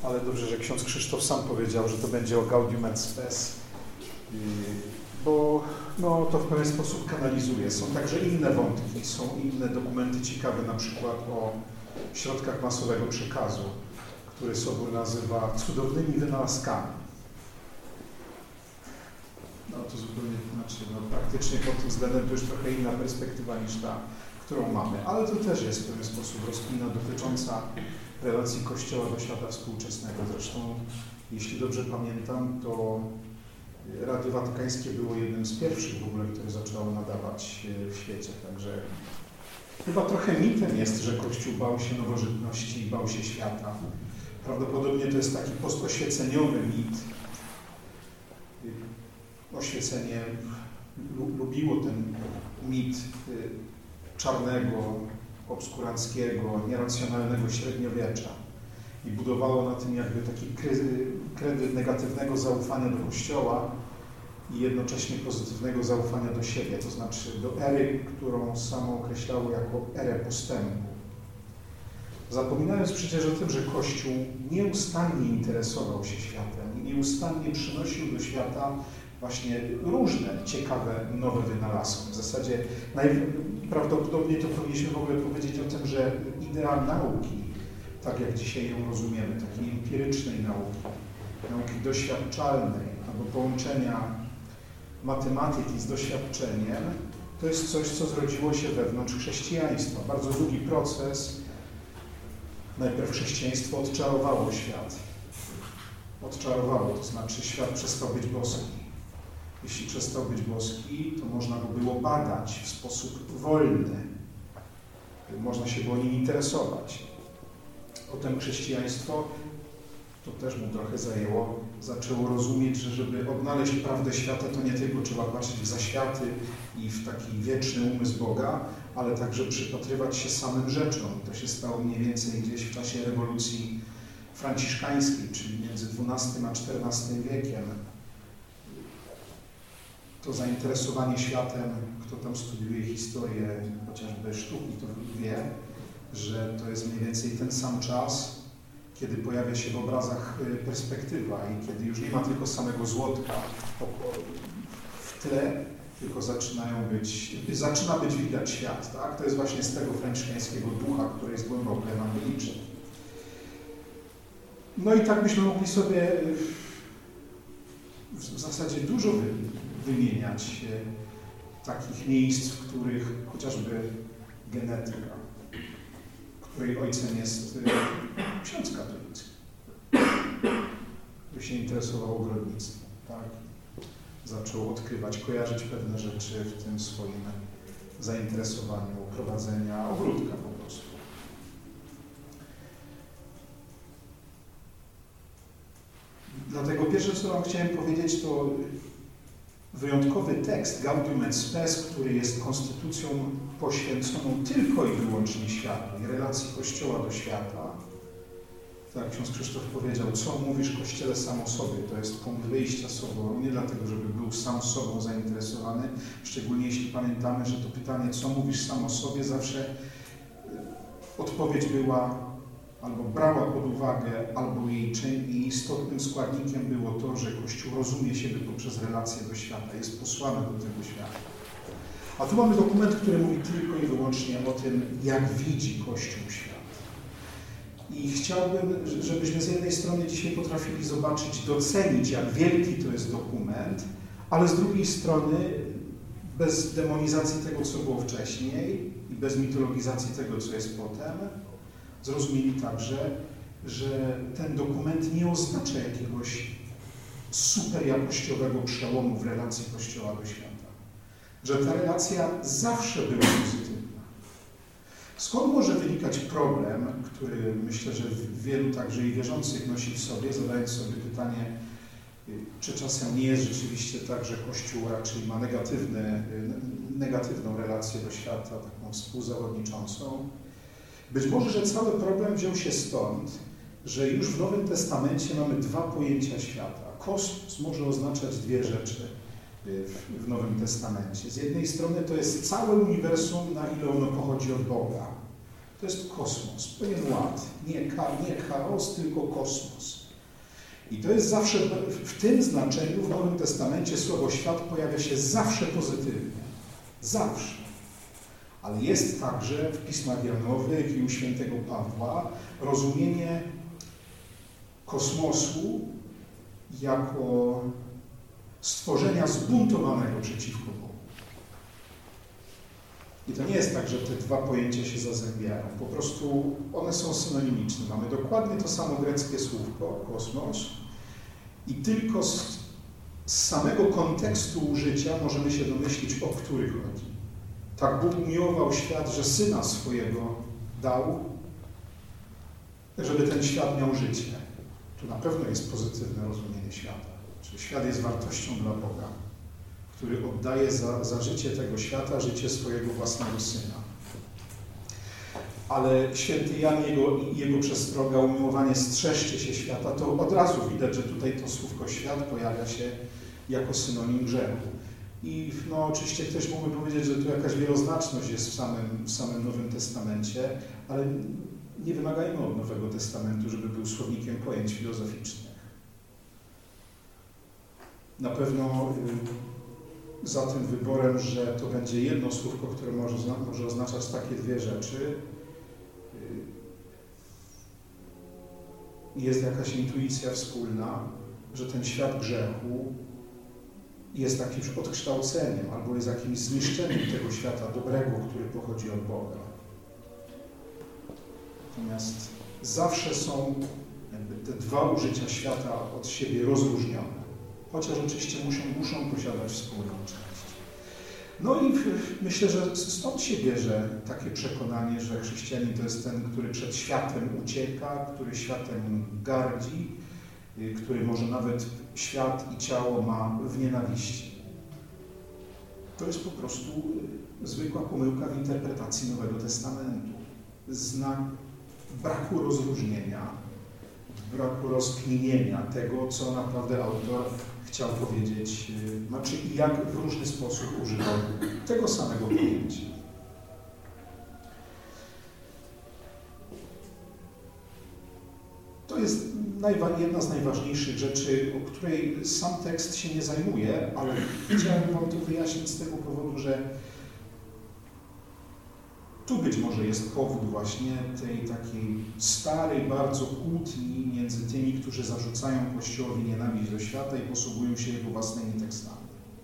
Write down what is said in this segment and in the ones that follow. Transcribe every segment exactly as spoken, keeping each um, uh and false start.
ale dobrze, że ksiądz Krzysztof sam powiedział, że to będzie o Gaudium et Spes, bo no, to w pewien sposób kanalizuje. Są także inne wątki, są inne dokumenty ciekawe, na przykład o środkach masowego przekazu, który Sobór nazywa cudownymi wynalazkami. No to zupełnie, znaczy, no, praktycznie pod tym względem to już trochę inna perspektywa niż ta, którą mamy, ale to też jest w pewien sposób rozkmina dotycząca relacji Kościoła do świata współczesnego. Zresztą, jeśli dobrze pamiętam, to Radio Watykańskie było jednym z pierwszych w ogóle, które zaczęło nadawać w świecie, także chyba trochę mitem jest, że Kościół bał się nowożytności i bał się świata. Prawdopodobnie to jest taki postoświeceniowy mit. Oświecenie lubiło ten mit czarnego, obskuranckiego, nieracjonalnego średniowiecza i budowało na tym jakby taki kredyt negatywnego zaufania do Kościoła i jednocześnie pozytywnego zaufania do siebie, to znaczy do ery, którą samo określało jako erę postępu. Zapominając przecież o tym, że Kościół nieustannie interesował się światem i nieustannie przynosił do świata właśnie różne ciekawe, nowe wynalazki. W zasadzie najprawdopodobniej to powinniśmy w ogóle powiedzieć o tym, że idea nauki, tak jak dzisiaj ją rozumiemy, takiej empirycznej nauki, nauki doświadczalnej, albo połączenia matematyki z doświadczeniem, to jest coś, co zrodziło się wewnątrz chrześcijaństwa. Bardzo długi proces. Najpierw chrześcijaństwo odczarowało świat. Odczarowało, to znaczy świat przestał być boski. Jeśli przestał być boski, to można go było badać w sposób wolny. Można się było nim interesować. Potem chrześcijaństwo, to też mu trochę zajęło, zaczęło rozumieć, że żeby odnaleźć prawdę świata, to nie tylko trzeba patrzeć w zaświaty i w taki wieczny umysł Boga, ale także przypatrywać się samym rzeczom. To się stało mniej więcej gdzieś w czasie rewolucji franciszkańskiej, czyli między dwunastym a czternastym wiekiem. To zainteresowanie światem, kto tam studiuje historię chociażby sztuki, to wie, że to jest mniej więcej ten sam czas, kiedy pojawia się w obrazach perspektywa i kiedy już nie ma tylko samego złotka w tle, tylko zaczynają być, zaczyna być widać świat. Tak? To jest właśnie z tego franciszkańskiego ducha, który jest głęboko ewangeliczny. No i tak byśmy mogli sobie w zasadzie dużo wymieniać takich miejsc, w których chociażby genetyka, której ojcem jest ksiądz katolicki, który się interesował ogrodnictwem, tak? Zaczął odkrywać, kojarzyć pewne rzeczy w tym swoim zainteresowaniu prowadzenia ogródka po prostu. Dlatego pierwsze, co wam chciałem powiedzieć, to wyjątkowy tekst Gaudium et Spes, który jest konstytucją poświęconą tylko i wyłącznie światu i relacji Kościoła do świata. Tak jak ksiądz Krzysztof powiedział, co mówisz Kościele sam o sobie, to jest punkt wyjścia Soboru, nie dlatego, żeby był sam sobą zainteresowany, szczególnie jeśli pamiętamy, że to pytanie, co mówisz sam o sobie, zawsze odpowiedź była albo brała pod uwagę, albo jej czyn i istotnym składnikiem było to, że Kościół rozumie siebie poprzez relacje do świata, jest posłany do tego świata. A tu mamy dokument, który mówi tylko i wyłącznie o tym, jak widzi Kościół świat. I chciałbym, żebyśmy z jednej strony dzisiaj potrafili zobaczyć, docenić, jak wielki to jest dokument, ale z drugiej strony bez demonizacji tego, co było wcześniej i bez mitologizacji tego, co jest potem, zrozumieli także, że ten dokument nie oznacza jakiegoś superjakościowego przełomu w relacji Kościoła do świata. Że ta relacja zawsze była pozytywna. Skąd może wynikać problem, który myślę, że wielu także i wierzących nosi w sobie, zadając sobie pytanie, czy czasem nie jest rzeczywiście tak, że Kościół raczej ma negatywne, negatywną relację do świata, taką współzawodniczącą. Być może, że cały problem wziął się stąd, że już w Nowym Testamencie mamy dwa pojęcia świata. Kosmos może oznaczać dwie rzeczy w, w Nowym Testamencie. Z jednej strony to jest całe uniwersum, na ile ono pochodzi od Boga. To jest kosmos, pewien ład. Nie, nie chaos, tylko kosmos. I to jest zawsze, w tym znaczeniu w Nowym Testamencie słowo świat pojawia się zawsze pozytywnie. Zawsze. Ale jest także w pismach Janowych i u świętego Pawła rozumienie kosmosu jako stworzenia zbuntowanego przeciwko Bogu. I to nie jest tak, że te dwa pojęcia się zazębiają. Po prostu one są synonimiczne. Mamy dokładnie to samo greckie słówko, kosmos, i tylko z, z samego kontekstu użycia możemy się domyślić, o który chodzi. Tak Bóg umiłował świat, że Syna swojego dał, żeby ten świat miał życie. Tu na pewno jest pozytywne rozumienie świata. Czyli świat jest wartością dla Boga, który oddaje za, za życie tego świata życie swojego własnego Syna. Ale święty Jan, jego, jego przestroga, umiłowanie, strzeżcie się świata, to od razu widać, że tutaj to słówko świat pojawia się jako synonim grzechu. I no, oczywiście ktoś mógłby powiedzieć, że tu jakaś wieloznaczność jest w samym, w samym Nowym Testamencie, ale nie wymagajmy od Nowego Testamentu, żeby był słownikiem pojęć filozoficznych. Na pewno y, za tym wyborem, że to będzie jedno słówko, które może, może oznaczać takie dwie rzeczy, y, jest jakaś intuicja wspólna, że ten świat grzechu jest jakimś odkształceniem albo jest jakimś zniszczeniem tego świata dobrego, który pochodzi od Boga. Natomiast zawsze są jakby te dwa użycia świata od siebie rozróżnione. Chociaż oczywiście muszą, muszą posiadać wspólną część. No i myślę, że stąd się bierze takie przekonanie, że chrześcijanin to jest ten, który przed światem ucieka, który światem gardzi, który może nawet świat i ciało ma w nienawiści. To jest po prostu zwykła pomyłka w interpretacji Nowego Testamentu. Znak braku rozróżnienia, braku rozkminienia tego, co naprawdę autor chciał powiedzieć, znaczy i jak w różny sposób używał tego samego pojęcia. To jest jedna z najważniejszych rzeczy, o której sam tekst się nie zajmuje, ale chciałem wam to wyjaśnić z tego powodu, że tu być może jest powód właśnie tej takiej starej bardzo kłótni między tymi, którzy zarzucają Kościołowi nienawiść do świata i posługują się jego własnymi tekstami.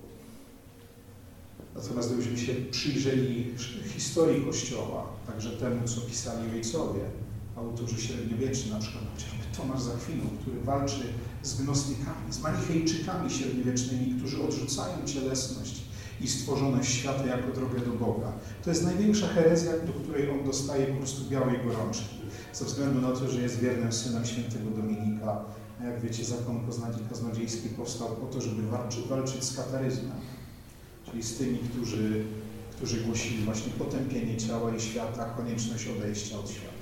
Natomiast gdybyśmy się przyjrzeli historii Kościoła, także temu, co pisali ojcowie, autorzy średniowieczni, na przykład chociażby Tomasz z Akwinu, który walczy z gnostykami, z manichejczykami średniowiecznymi, którzy odrzucają cielesność i stworzoność świata jako drogę do Boga. To jest największa herezja, do której on dostaje po prostu białej gorączki, ze względu na to, że jest wiernym synem świętego Dominika. A jak wiecie, zakon kaznodziejski powstał po to, żeby walczy, walczyć z kataryzmem, czyli z tymi, którzy, którzy głosili właśnie potępienie ciała i świata, konieczność odejścia od świata.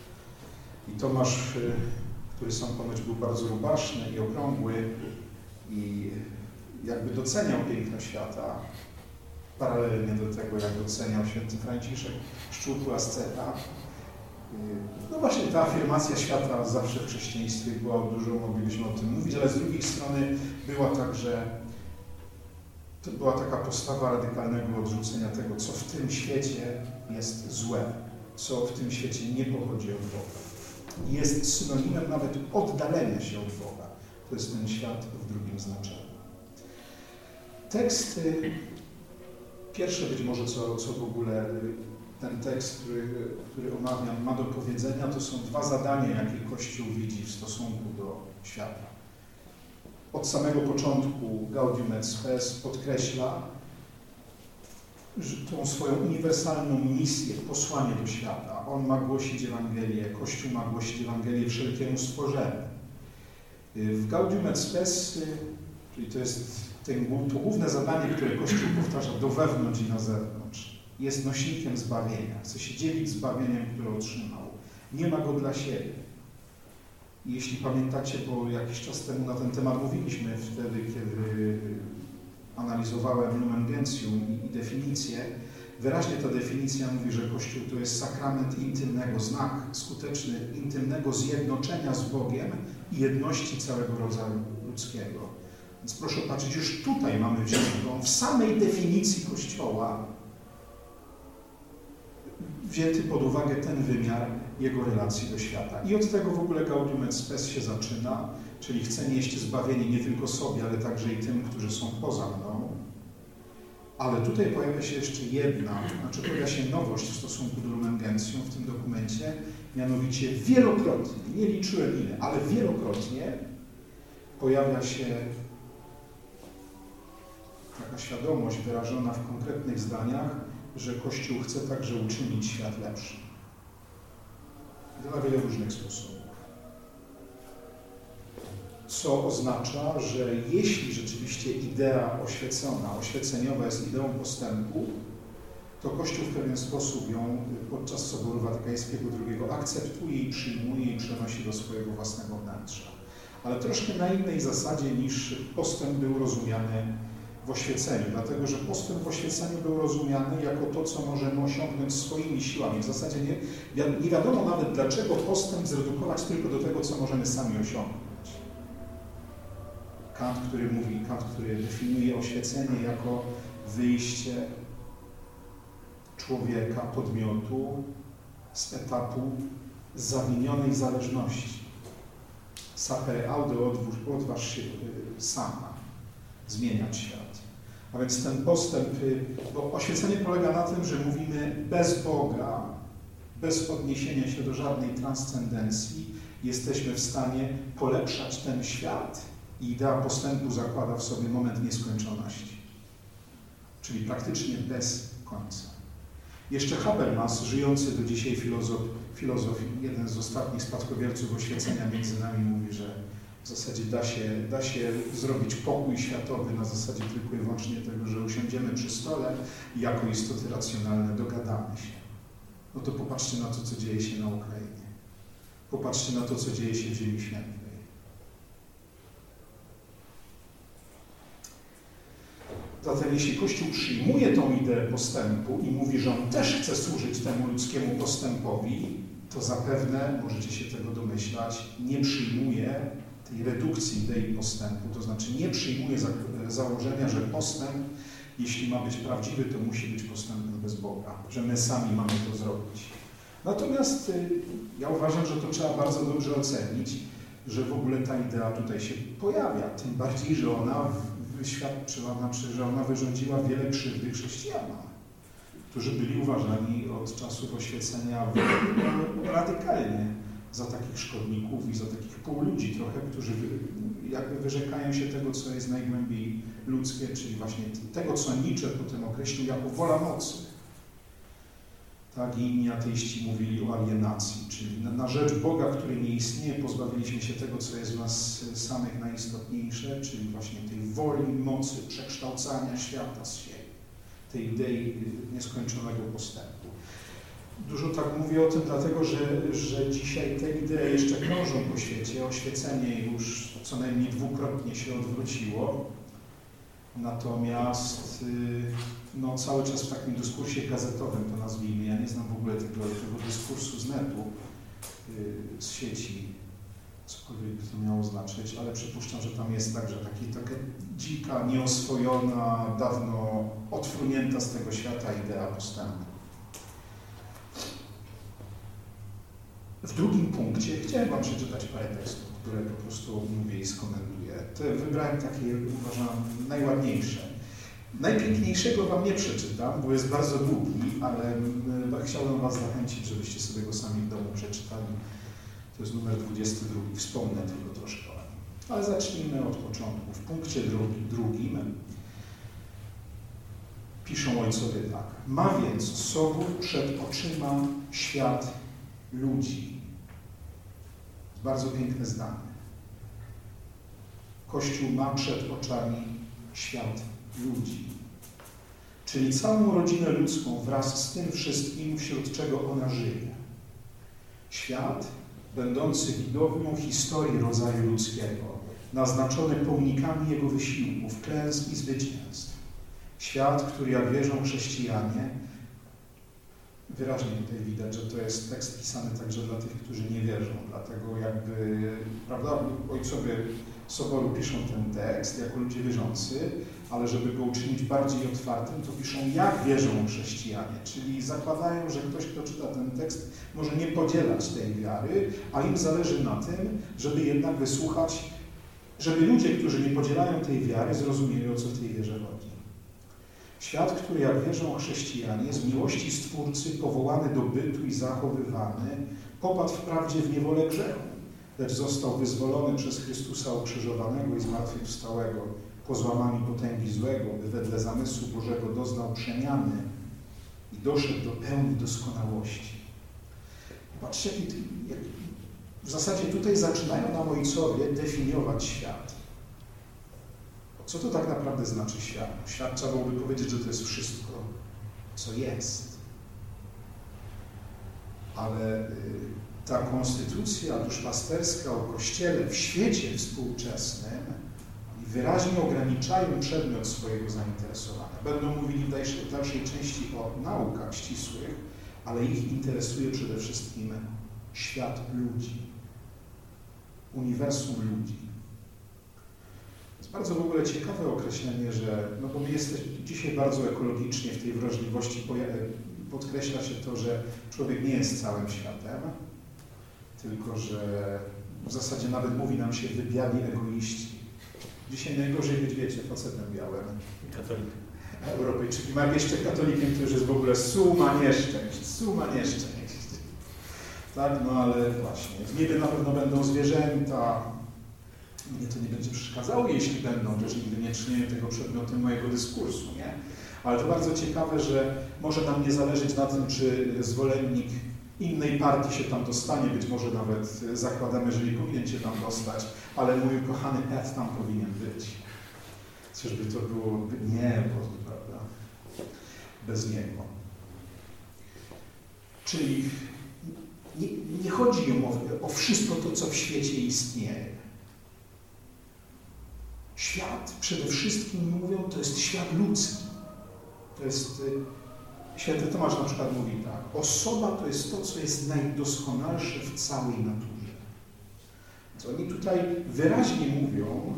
I Tomasz, który sam ponoć był bardzo rubaszny i okrągły i jakby doceniał piękno świata, paralelnie do tego, jak doceniał święty Franciszek, szczupły asceta. No właśnie ta afirmacja świata zawsze w chrześcijaństwie była, dużo moglibyśmy o tym mówić, ale z drugiej strony była także, to była taka postawa radykalnego odrzucenia tego, co w tym świecie jest złe, co w tym świecie nie pochodzi od Boga. Jest synonimem nawet oddalenia się od Boga. To jest ten świat w drugim znaczeniu. Tekst, pierwsze być może, co, co w ogóle ten tekst, który, który omawiam, ma do powiedzenia, to są dwa zadania, jakie Kościół widzi w stosunku do świata. Od samego początku Gaudium et Spes podkreśla że tą swoją uniwersalną misję, posłanie do świata. On ma głosić Ewangelię, Kościół ma głosić Ewangelię wszelkiemu stworzeniu. W Gaudium et Spes, czyli to jest ten, to główne zadanie, które Kościół powtarza do wewnątrz i na zewnątrz, jest nośnikiem zbawienia. Chce się dzielić zbawieniem, które otrzymał. Nie ma go dla siebie. I jeśli pamiętacie, bo jakiś czas temu na ten temat mówiliśmy wtedy, kiedy analizowałem Lumen Gentium i, i definicję, Wyraźnie ta definicja mówi, że Kościół to jest sakrament intymnego, znak skuteczny intymnego zjednoczenia z Bogiem i jedności całego rodzaju ludzkiego. Więc proszę patrzeć, już tutaj mamy wziętą, w samej definicji Kościoła wzięty pod uwagę ten wymiar jego relacji do świata. I od tego w ogóle Gaudium et Spes się zaczyna, czyli chcę nieść zbawienie nie tylko sobie, ale także i tym, którzy są poza mną. Ale tutaj pojawia się jeszcze jedna, znaczy pojawia się nowość w stosunku do Lumen Gentium w tym dokumencie, mianowicie wielokrotnie, nie liczyłem ile, ale wielokrotnie pojawia się taka świadomość wyrażona w konkretnych zdaniach, że Kościół chce także uczynić świat lepszy. I to na wiele różnych sposobów. Co oznacza, że jeśli rzeczywiście idea oświecona, oświeceniowa jest ideą postępu, to Kościół w pewien sposób ją podczas Soboru Watykańskiego drugiego akceptuje i przyjmuje i przenosi do swojego własnego wnętrza. Ale troszkę na innej zasadzie niż postęp był rozumiany w oświeceniu, dlatego że postęp w oświeceniu był rozumiany jako to, co możemy osiągnąć swoimi siłami. W zasadzie nie, nie wiadomo nawet, dlaczego postęp zredukować tylko do tego, co możemy sami osiągnąć. Kant, który mówi, Kant, który definiuje oświecenie jako wyjście człowieka, podmiotu z etapu zawinionej zależności. Sapere aude, odważ się sama zmieniać świat. A więc ten postęp, bo oświecenie polega na tym, że mówimy bez Boga, bez odniesienia się do żadnej transcendencji, jesteśmy w stanie polepszać ten świat i idea postępu zakłada w sobie moment nieskończoności. Czyli praktycznie bez końca. Jeszcze Habermas, żyjący do dzisiaj filozof, filozof, jeden z ostatnich spadkobierców oświecenia między nami, mówi, że w zasadzie da się, da się zrobić pokój światowy na zasadzie tylko i wyłącznie tego, że usiądziemy przy stole i jako istoty racjonalne dogadamy się. No to popatrzcie na to, co dzieje się na Ukrainie. Popatrzcie na to, co dzieje się w Ziemi Świętej. Zatem jeśli Kościół przyjmuje tą ideę postępu i mówi, że on też chce służyć temu ludzkiemu postępowi, to zapewne, możecie się tego domyślać, nie przyjmuje tej redukcji idei postępu, to znaczy nie przyjmuje za, założenia, że postęp, jeśli ma być prawdziwy, to musi być postępem bez Boga, że my sami mamy to zrobić. Natomiast y, ja uważam, że to trzeba bardzo dobrze ocenić, że w ogóle ta idea tutaj się pojawia, tym bardziej, że ona wyświadczyła, znaczy, że ona wyrządziła wiele krzywdy chrześcijanom, którzy byli uważani od czasów oświecenia radykalnie za takich szkodników i za takich półludzi trochę, którzy jakby wyrzekają się tego, co jest najgłębiej ludzkie, czyli właśnie tego, co Nietzsche potem określił jako wola mocy. Tak, i inni ateiści mówili o alienacji, czyli na, na rzecz Boga, który nie istnieje, pozbawiliśmy się tego, co jest w nas samych najistotniejsze, czyli właśnie tej woli, mocy, przekształcania świata z siebie, tej idei nieskończonego postępu. Dużo tak mówię o tym, dlatego że, że dzisiaj te idee jeszcze krążą po świecie. Oświecenie już co najmniej dwukrotnie się odwróciło. Natomiast no, cały czas w takim dyskursie gazetowym to nazwijmy. Ja nie znam w ogóle tego, tego dyskursu z netu, z sieci, cokolwiek by to miało znaczyć, ale przypuszczam, że tam jest także taki, taka dzika, nieoswojona, dawno odfrunięta z tego świata idea postępu. W drugim punkcie chciałem Wam przeczytać parę tekstów, które po prostu mówię i skomentuję. To wybrałem takie, uważam, najładniejsze. Najpiękniejszego Wam nie przeczytam, bo jest bardzo długi, ale chciałbym Was zachęcić, żebyście sobie go sami w domu przeczytali. To jest numer dwudziesty drugi. Wspomnę tylko troszkę o nim. Ale zacznijmy od początku. W punkcie drugi, drugim piszą ojcowie tak. Ma więc sobą przed oczyma świat ludzi. Bardzo piękne zdanie. Kościół ma przed oczami świat ludzi. Czyli całą rodzinę ludzką wraz z tym wszystkim, wśród czego ona żyje. Świat będący widownią historii rodzaju ludzkiego, naznaczony pomnikami jego wysiłków, klęsk i zwycięstw. Świat, który, jak wierzą chrześcijanie, wyraźnie tutaj widać, że to jest tekst pisany także dla tych, którzy nie wierzą. Dlatego jakby, prawda, ojcowie Soboru piszą ten tekst jako ludzie wierzący, ale żeby go uczynić bardziej otwartym, to piszą, jak wierzą chrześcijanie. Czyli zakładają, że ktoś, kto czyta ten tekst, może nie podzielać tej wiary, a im zależy na tym, żeby jednak wysłuchać, żeby ludzie, którzy nie podzielają tej wiary, zrozumieli, o co w tej wierze chodzi. Świat, który, jak wierzą chrześcijanie, z miłości Stwórcy powołany do bytu i zachowywany, popadł wprawdzie w niewolę grzechu, lecz został wyzwolony przez Chrystusa ukrzyżowanego i zmartwychwstałego po złamaniu potęgi złego, by wedle zamysłu Bożego doznał przemiany i doszedł do pełni doskonałości. Patrzcie, jak w zasadzie tutaj zaczynają nam ojcowie definiować świat. Co to tak naprawdę znaczy świat? Świat trzeba byłoby powiedzieć, że to jest wszystko, co jest. Ale ta konstytucja duszpasterska o Kościele w świecie współczesnym wyraźnie ograniczają przedmiot swojego zainteresowania. Będą mówili w dalszej, w dalszej części o naukach ścisłych, ale ich interesuje przede wszystkim świat ludzi, uniwersum ludzi. To jest bardzo w ogóle ciekawe określenie, że, no bo my jesteśmy dzisiaj bardzo ekologicznie w tej wrażliwości, podkreśla się to, że człowiek nie jest całym światem, tylko że w zasadzie nawet mówi nam się wybiali egoiści. Dzisiaj najgorzej być, wiecie, facetem białym. Katolikiem. Europejczykiem, a jeszcze katolikiem, który jest w ogóle suma nieszczęść, suma nieszczęść. Tak, no ale właśnie, w niebie na pewno będą zwierzęta. Mnie to nie będzie przeszkadzało, jeśli będą, też nigdy nie czynię tego przedmiotem mojego dyskursu, nie? Ale to bardzo ciekawe, że może nam nie zależeć na tym, czy zwolennik innej partii się tam dostanie, być może nawet zakładamy, że nie powinien się tam dostać, ale mój kochany Ed tam powinien być. Czyżby to było niebo, prawda? Bez niego. Czyli nie, nie chodzi o, o wszystko to, co w świecie istnieje. Świat, przede wszystkim mówią, to jest świat ludzki. To jest, święty Tomasz na przykład mówi tak, osoba to jest to, co jest najdoskonalsze w całej naturze. To oni tutaj wyraźnie mówią,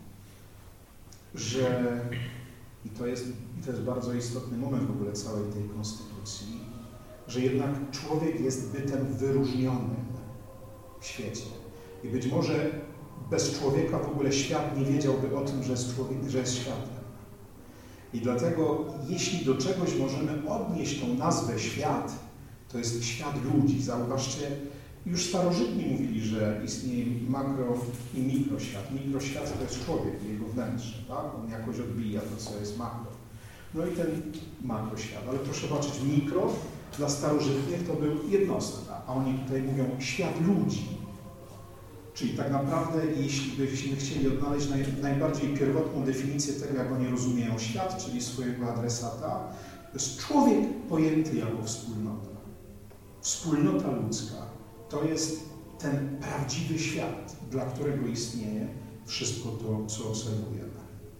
że, i to jest, i to jest bardzo istotny moment w ogóle całej tej konstytucji, że jednak człowiek jest bytem wyróżnionym w świecie. I być może bez człowieka w ogóle świat nie wiedziałby o tym, że jest, człowiek, że jest światem. I dlatego, jeśli do czegoś możemy odnieść tą nazwę świat, to jest świat ludzi. Zauważcie, już starożytni mówili, że istnieje makro i mikroświat. Mikroświat to jest człowiek, jego wnętrze, tak? On jakoś odbija to, co jest makro. No i ten makroświat. Ale proszę zobaczyć, mikro dla starożytnych to był jednostka, a oni tutaj mówią świat ludzi. Czyli tak naprawdę, jeśli byśmy chcieli odnaleźć naj, najbardziej pierwotną definicję tego, jak oni rozumieją świat, czyli swojego adresata, to jest człowiek pojęty jako wspólnota. Wspólnota ludzka to jest ten prawdziwy świat, dla którego istnieje wszystko to, co obserwujemy.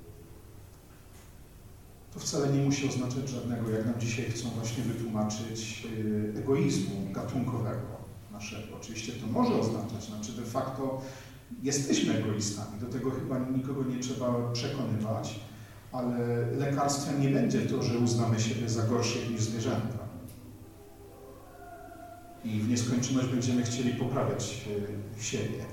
To wcale nie musi oznaczać żadnego, jak nam dzisiaj chcą właśnie wytłumaczyć, egoizmu gatunkowego naszego. Oczywiście to może oznaczać, znaczy de facto jesteśmy egoistami, do tego chyba nikogo nie trzeba przekonywać, ale lekarstwem nie będzie to, że uznamy siebie za gorszych niż zwierzęta. I w nieskończoność będziemy chcieli poprawiać siebie.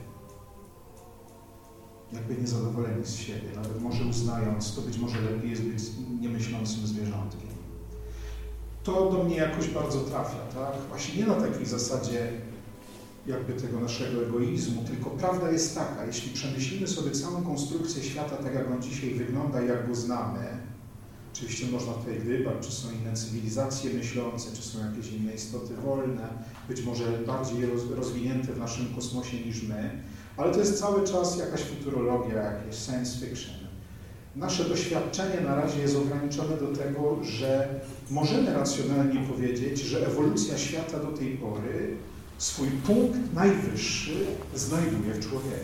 Jakby niezadowoleni z siebie, nawet może uznając, to być może lepiej jest być niemyślącym zwierzątkiem. To do mnie jakoś bardzo trafia, tak? Właśnie nie na takiej zasadzie jakby tego naszego egoizmu, tylko prawda jest taka, jeśli przemyślimy sobie całą konstrukcję świata, tak jak on dzisiaj wygląda i jak go znamy, oczywiście można tutaj gdybać, czy są inne cywilizacje myślące, czy są jakieś inne istoty wolne, być może bardziej rozwinięte w naszym kosmosie niż my, ale to jest cały czas jakaś futurologia, jakieś science fiction. Nasze doświadczenie na razie jest ograniczone do tego, że możemy racjonalnie powiedzieć, że ewolucja świata do tej pory swój punkt najwyższy znajduje w człowieku.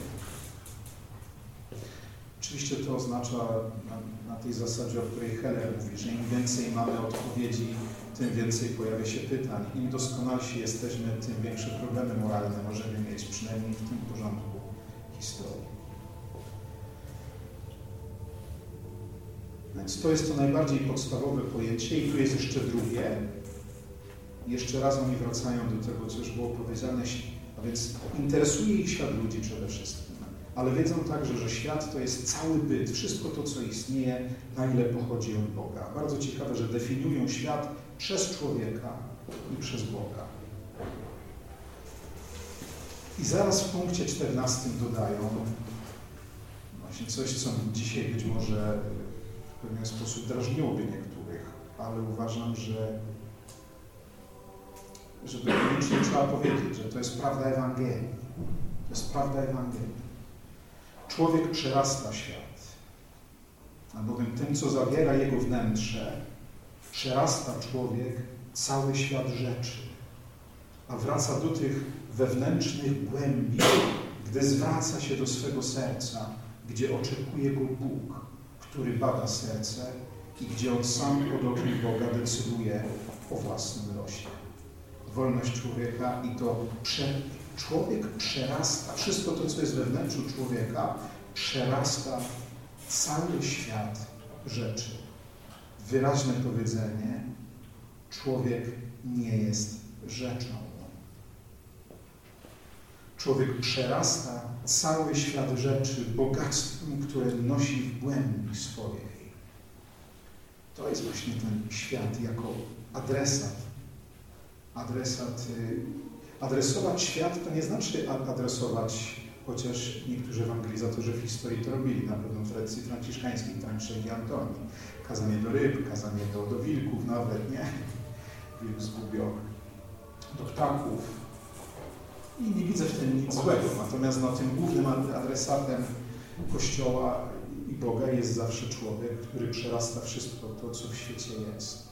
Oczywiście to oznacza na, na tej zasadzie, o której Heller mówi, że im więcej mamy odpowiedzi tym więcej pojawia się pytań. Im doskonalsi jesteśmy, tym większe problemy moralne możemy mieć, przynajmniej w tym porządku historii. Więc to jest to najbardziej podstawowe pojęcie i tu jest jeszcze drugie. Jeszcze raz oni wracają do tego, co już było powiedziane, a więc interesuje ich świat ludzi przede wszystkim. Ale wiedzą także, że świat to jest cały byt, wszystko to, co istnieje, na ile pochodzi od Boga. Bardzo ciekawe, że definiują świat przez człowieka i przez Boga. I zaraz w punkcie czternastym dodają właśnie coś, co dzisiaj być może w pewien sposób drażniłoby niektórych, ale uważam, że, że to koniecznie trzeba powiedzieć, że to jest prawda Ewangelii. To jest prawda Ewangelii. Człowiek przerasta świat, albowiem tym, co zawiera jego wnętrze, przerasta człowiek cały świat rzeczy, a wraca do tych wewnętrznych głębi, gdy zwraca się do swego serca, gdzie oczekuje go Bóg, który bada serce i gdzie on sam pod okiem Boga decyduje o własnym losie. Wolność człowieka i to prze, człowiek przerasta, wszystko to, co jest we wnętrzu człowieka, przerasta cały świat rzeczy. Wyraźne powiedzenie, człowiek nie jest rzeczą. Człowiek przerasta cały świat rzeczy bogactwem, które nosi w głębi swojej. To jest właśnie ten świat jako adresat. Adresat. Adresować świat to nie znaczy adresować, chociaż niektórzy ewangelizacjorzy w historii to robili, na pewno w tradycji franciszkańskiej, Franciszek i Antoni. Kazanie do ryb, kazanie do, do wilków nawet, nie? Wilk zgubiony. Do ptaków. I nie widzę w tym nic złego. Natomiast no, tym głównym adresatem Kościoła i Boga jest zawsze człowiek, który przerasta wszystko to, co w świecie jest.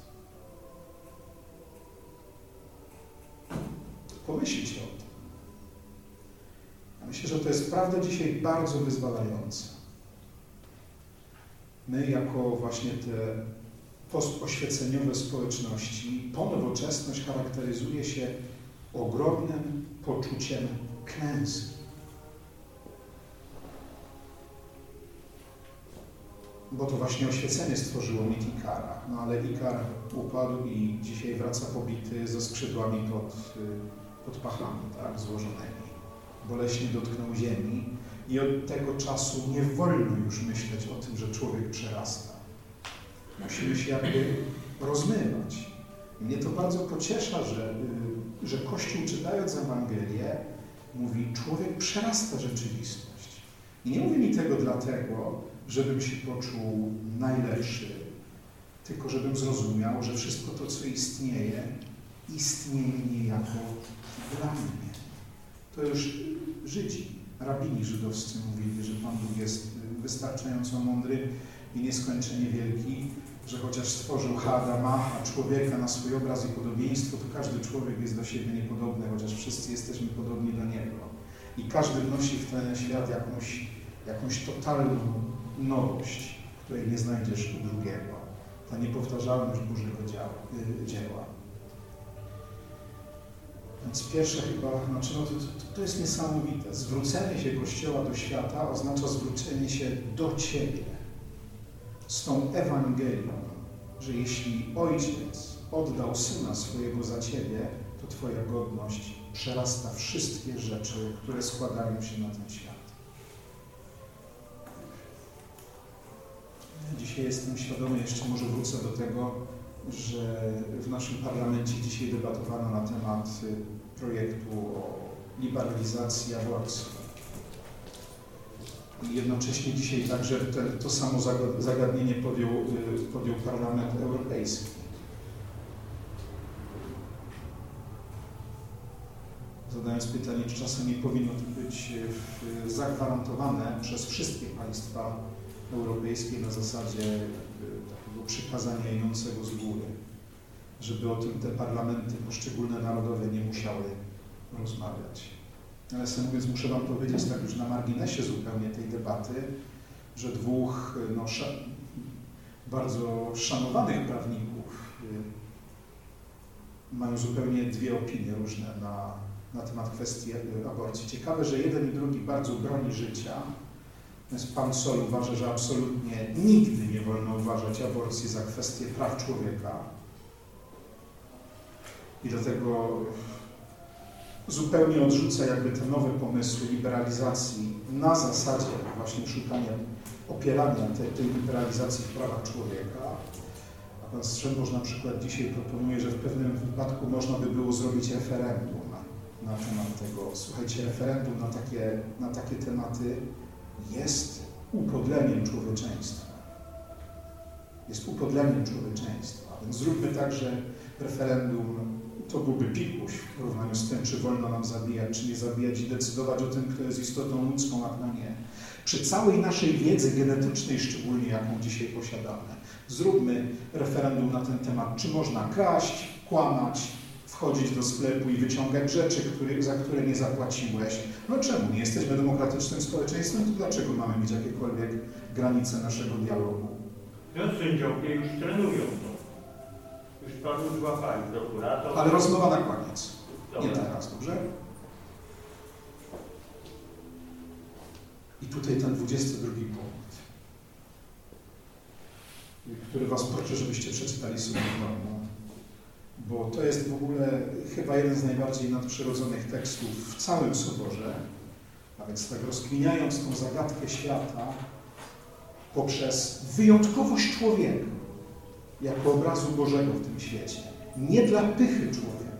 Pomyślcie o tym. Ja myślę, że to jest prawda dzisiaj bardzo wyzwalająca. My jako właśnie te postoświeceniowe społeczności, ponowoczesność charakteryzuje się ogromnym poczuciem klęski. Bo to właśnie oświecenie stworzyło mit Ikara. No ale Ikar upadł i dzisiaj wraca pobity ze skrzydłami pod, pod pachami, tak, złożonymi. Boleśnie dotknął ziemi i od tego czasu nie wolno już myśleć o tym, że człowiek przerasta. Musimy się jakby rozmywać. I mnie to bardzo pociesza, że, że Kościół, czytając Ewangelię, mówi, człowiek przerasta rzeczywistość. I nie mówi mi tego dlatego, żebym się poczuł najlepszy, tylko żebym zrozumiał, że wszystko to, co istnieje, istnieje niejako dla mnie. To już Żydzi, rabini żydowscy mówili, że Pan Bóg jest wystarczająco mądry i nieskończenie wielki, że chociaż stworzył Adama, a człowieka na swój obraz i podobieństwo, to każdy człowiek jest do siebie niepodobny, chociaż wszyscy jesteśmy podobni do Niego. I każdy wnosi w ten świat jakąś, jakąś totalną nowość, której nie znajdziesz u drugiego. Ta niepowtarzalność Bożego dzieła. Więc pierwsze chyba, znaczy no to, to, to jest niesamowite. Zwrócenie się Kościoła do świata oznacza zwrócenie się do Ciebie z tą Ewangelią, że jeśli Ojciec oddał Syna swojego za Ciebie, to Twoja godność przerasta wszystkie rzeczy, które składają się na ten świat. Dzisiaj jestem świadomy, jeszcze może wrócę do tego, że w naszym parlamencie dzisiaj debatowano na temat projektu o liberalizacji aborcji. I jednocześnie dzisiaj także te, to samo zagadnienie podjął, podjął Parlament Europejski. Zadając pytanie, czy czasem nie powinno to być zagwarantowane przez wszystkie państwa europejskie na zasadzie takiego przykazania idącego z góry, żeby o tym te parlamenty poszczególne narodowe nie musiały rozmawiać. Ale sam mówiąc, muszę Wam powiedzieć tak już na marginesie zupełnie tej debaty, że dwóch no, sz bardzo szanowanych prawników mają zupełnie dwie opinie różne na, na temat kwestii aborcji. Ciekawe, że jeden i drugi bardzo broni życia. Natomiast pan Sol uważa, że absolutnie nigdy nie wolno uważać aborcji za kwestię praw człowieka. I dlatego zupełnie odrzuca jakby te nowe pomysły liberalizacji na zasadzie właśnie szukania, opierania tej, tej liberalizacji w prawach człowieka. A pan Strzembosz na przykład dzisiaj proponuje, że w pewnym wypadku można by było zrobić referendum na, na temat tego. Słuchajcie, referendum na takie, na takie tematy jest upodleniem człowieczeństwa. Jest upodleniem człowieczeństwa. Więc zróbmy tak, że referendum to byłby pikuś w porównaniu z tym, czy wolno nam zabijać, czy nie zabijać i decydować o tym, kto jest istotą ludzką, a kto nie. Przy całej naszej wiedzy genetycznej, szczególnie jaką dzisiaj posiadamy, zróbmy referendum na ten temat, czy można kraść, kłamać, wchodzić do sklepu i wyciągać rzeczy, który, za które nie zapłaciłeś. No czemu? Nie jesteśmy demokratycznym społeczeństwem, to dlaczego mamy mieć jakiekolwiek granice naszego dialogu? No sędziowie już trenują to. Już panu złapali prokurator. Ale rozmowa na koniec. Dobra. Nie teraz, dobrze? I tutaj ten dwudziesty drugi punkt, który was proszę, żebyście przeczytali sobie w domu, bo to jest w ogóle chyba jeden z najbardziej nadprzyrodzonych tekstów w całym Soborze, a więc tak rozkminiając tą zagadkę świata poprzez wyjątkowość człowieka jako obrazu Bożego w tym świecie, nie dla pychy człowieka,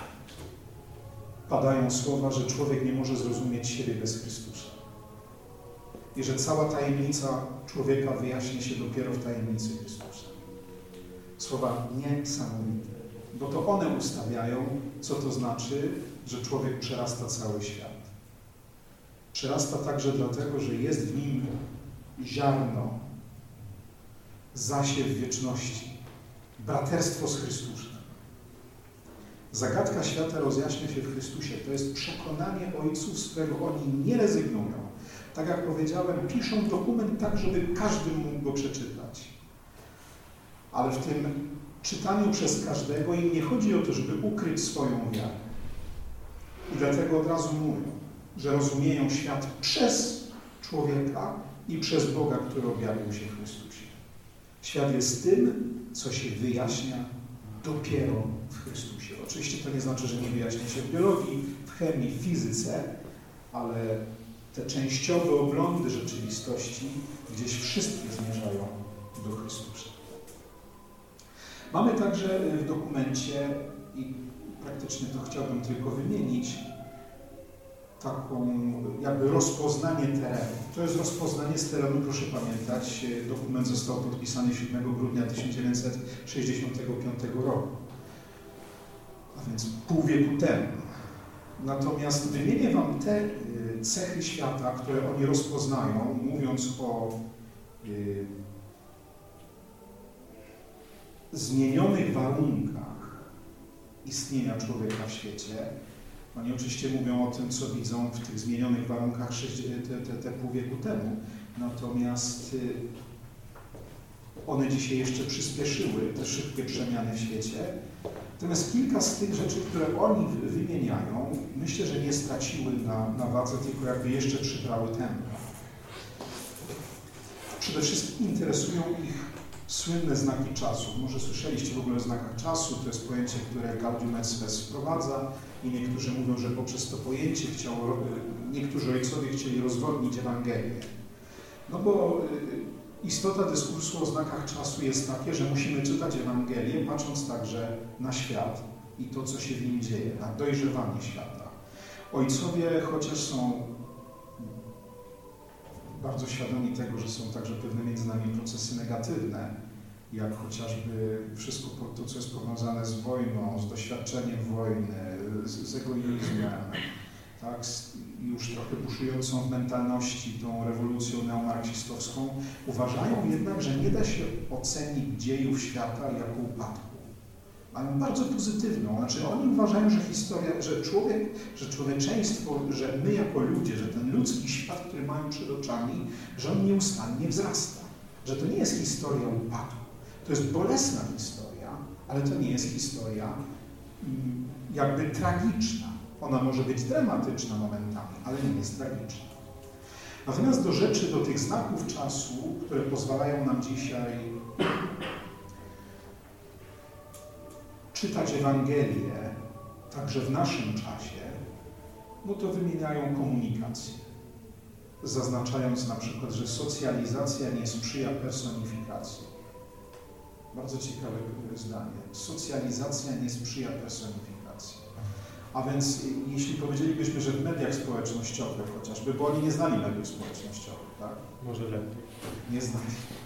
padają słowa, że człowiek nie może zrozumieć siebie bez Chrystusa. I że cała tajemnica człowieka wyjaśni się dopiero w tajemnicy Chrystusa. Słowa niesamowite, bo to one ustawiają, co to znaczy, że człowiek przerasta cały świat. Przerasta także dlatego, że jest w nim ziarno, zasiew wieczności, braterstwo z Chrystusem. Zagadka świata rozjaśnia się w Chrystusie. To jest przekonanie ojców, z którego oni nie rezygnują. Tak jak powiedziałem, piszą dokument tak, żeby każdy mógł go przeczytać. Ale w tym czytaniu przez każdego im nie chodzi o to, żeby ukryć swoją wiarę. I dlatego od razu mówią, że rozumieją świat przez człowieka i przez Boga, który objawił się w Chrystusie. Świat jest tym, co się wyjaśnia dopiero w Chrystusie. Oczywiście to nie znaczy, że nie wyjaśnia się w biologii, w chemii, w fizyce, ale te częściowe oglądy rzeczywistości gdzieś wszystkie zmierzają do Chrystusa. Mamy także w dokumencie, i praktycznie to chciałbym tylko wymienić, taką jakby rozpoznanie terenu. To jest rozpoznanie z terenu, proszę pamiętać, dokument został podpisany siódmego grudnia tysiąc dziewięćset sześćdziesiątego piątego roku, a więc pół wieku temu. Natomiast wymienię wam te cechy świata, które oni rozpoznają, mówiąc o y, zmienionych warunkach istnienia człowieka w świecie. Oni oczywiście mówią o tym, co widzą w tych zmienionych warunkach te, te, te pół wieku temu. Natomiast y, one dzisiaj jeszcze przyspieszyły te szybkie przemiany w świecie. Natomiast kilka z tych rzeczy, które oni wymieniają, myślę, że nie straciły na, na wadze, tylko jakby jeszcze przybrały tempo. Przede wszystkim interesują ich słynne znaki czasu. Może słyszeliście w ogóle o znakach czasu, to jest pojęcie, które Gaudium et Spes wprowadza i niektórzy mówią, że poprzez to pojęcie chciało, niektórzy ojcowie chcieli rozwodnić Ewangelię. No bo istota dyskursu o znakach czasu jest takie, że musimy czytać Ewangelię, patrząc także na świat i to, co się w nim dzieje, na dojrzewanie świata. Ojcowie, chociaż są bardzo świadomi tego, że są także pewne między nami procesy negatywne, jak chociażby wszystko to, co jest powiązane z wojną, z doświadczeniem wojny, z, z egoizmem, tak, z już trochę buszującą w mentalności tą rewolucją neomarksistowską, uważają jednak, że nie da się ocenić dziejów świata jako upadku. Mają bardzo pozytywną, znaczy oni uważają, że historia, że człowiek, że człowieczeństwo, że my jako ludzie, że ten ludzki świat, który mają przed oczami, że on nieustannie wzrasta. Że to nie jest historia upadku. To jest bolesna historia, ale to nie jest historia jakby tragiczna. Ona może być dramatyczna momentami, ale nie jest tragiczna. Natomiast do rzeczy, do tych znaków czasu, które pozwalają nam dzisiaj czytać Ewangelię, także w naszym czasie, no to wymieniają komunikację, zaznaczając na przykład, że socjalizacja nie sprzyja personifikacji. Bardzo ciekawe zdanie. Socjalizacja nie sprzyja personifikacji. A więc jeśli powiedzielibyśmy, że w mediach społecznościowych chociażby, bo oni nie znali mediów społecznościowych, tak? Może lepiej. Nie znali.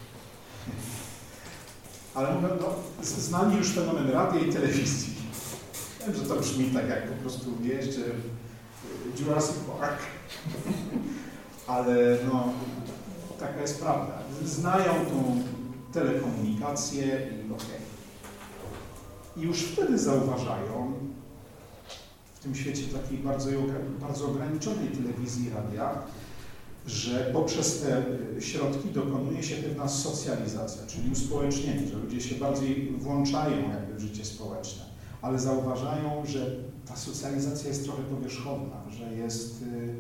Ale mówię, no, znali już fenomen radia i telewizji. Wiem, że to brzmi tak jak po prostu jeszcze Jurassic Park. Ale no, taka jest prawda. Znają tą telekomunikację i okej. Okay. I już wtedy zauważają, w tym świecie takiej bardzo, bardzo ograniczonej telewizji i radia, że poprzez te środki dokonuje się pewna socjalizacja, czyli uspołecznienie, że ludzie się bardziej włączają jakby w życie społeczne, ale zauważają, że ta socjalizacja jest trochę powierzchowna, że jest y,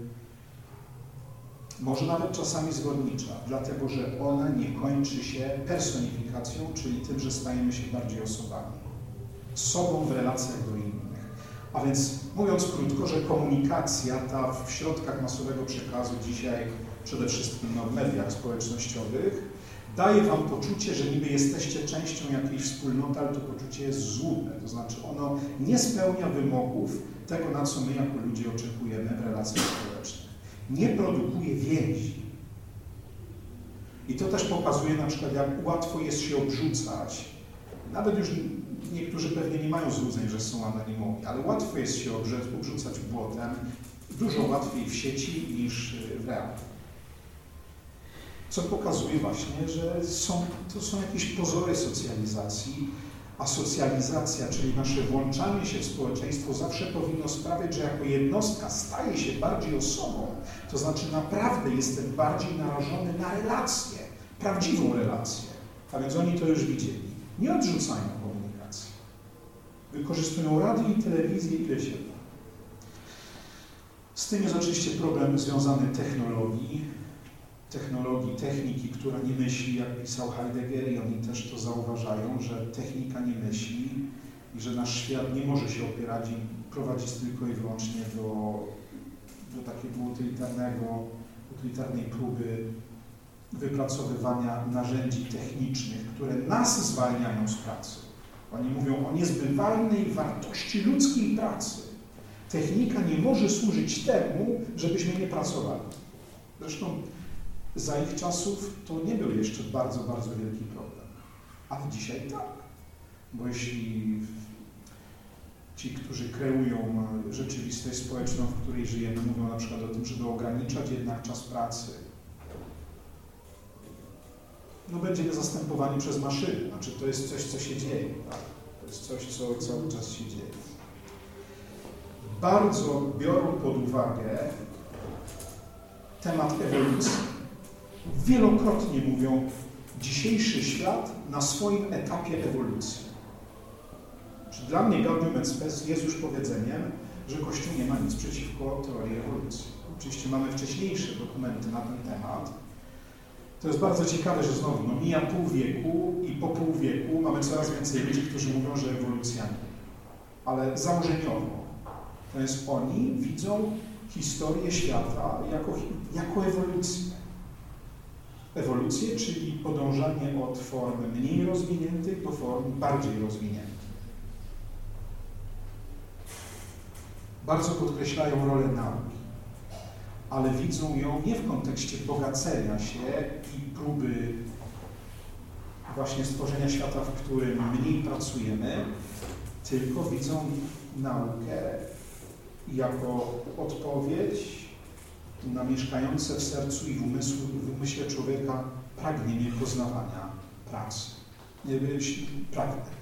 może nawet czasami zgodnicza, dlatego że ona nie kończy się personifikacją, czyli tym, że stajemy się bardziej osobami, sobą w relacjach do innych. A więc mówiąc krótko, że komunikacja ta w środkach masowego przekazu dzisiaj, przede wszystkim no, w mediach społecznościowych, daje wam poczucie, że niby jesteście częścią jakiejś wspólnoty, ale to poczucie jest złudne. To znaczy ono nie spełnia wymogów tego, na co my jako ludzie oczekujemy w relacjach społecznych. Nie produkuje więzi. I to też pokazuje na przykład, jak łatwo jest się obrzucać. Nawet już niektórzy pewnie nie mają złudzeń, że są anonimowi, ale łatwo jest się obrzucać błotem, dużo łatwiej w sieci niż w realu. Co pokazuje właśnie, że są, to są jakieś pozory socjalizacji, a socjalizacja, czyli nasze włączanie się w społeczeństwo zawsze powinno sprawiać, że jako jednostka staje się bardziej osobą, to znaczy naprawdę jestem bardziej narażony na relację, prawdziwą relację. A więc oni to już widzieli. Nie odrzucają komunikacji. Wykorzystują radio i telewizję ile się da. Z tym jest oczywiście problem związany technologii, technologii, techniki, która nie myśli, jak pisał Heidegger, i oni też to zauważają, że technika nie myśli i że nasz świat nie może się opierać i prowadzić tylko i wyłącznie do, do takiego utylitarnego, utylitarnej próby wypracowywania narzędzi technicznych, które nas zwalniają z pracy. Oni mówią o niezbywalnej wartości ludzkiej pracy. Technika nie może służyć temu, żebyśmy nie pracowali. Zresztą za ich czasów to nie był jeszcze bardzo, bardzo wielki problem. Ale dzisiaj tak. Bo jeśli ci, którzy kreują rzeczywistość społeczną, w której żyjemy, mówią na przykład o tym, żeby ograniczać jednak czas pracy, no będziemy zastępowani przez maszyny. Znaczy to jest coś, co się dzieje. Tak? To jest coś, co cały czas się dzieje. Bardzo biorą pod uwagę temat ewolucji. Wielokrotnie mówią, dzisiejszy świat na swoim etapie ewolucji. Dla mnie Gaudium et Spes jest już powiedzeniem, że Kościół nie ma nic przeciwko teorii ewolucji. Oczywiście mamy wcześniejsze dokumenty na ten temat. To jest bardzo ciekawe, że znowu no, mija pół wieku i po pół wieku mamy coraz więcej ludzi, którzy mówią, że ewolucja nie. Ale założeniowo, to jest oni widzą historię świata jako, jako ewolucję. Ewolucję, czyli podążanie od form mniej rozwiniętych do form bardziej rozwiniętych. Bardzo podkreślają rolę nauki, ale widzą ją nie w kontekście bogacenia się i próby właśnie stworzenia świata, w którym mniej pracujemy, tylko widzą naukę jako odpowiedź na mieszkające w sercu i w umysłu, w umyśle człowieka pragnienie poznawania pracy. Pragnie.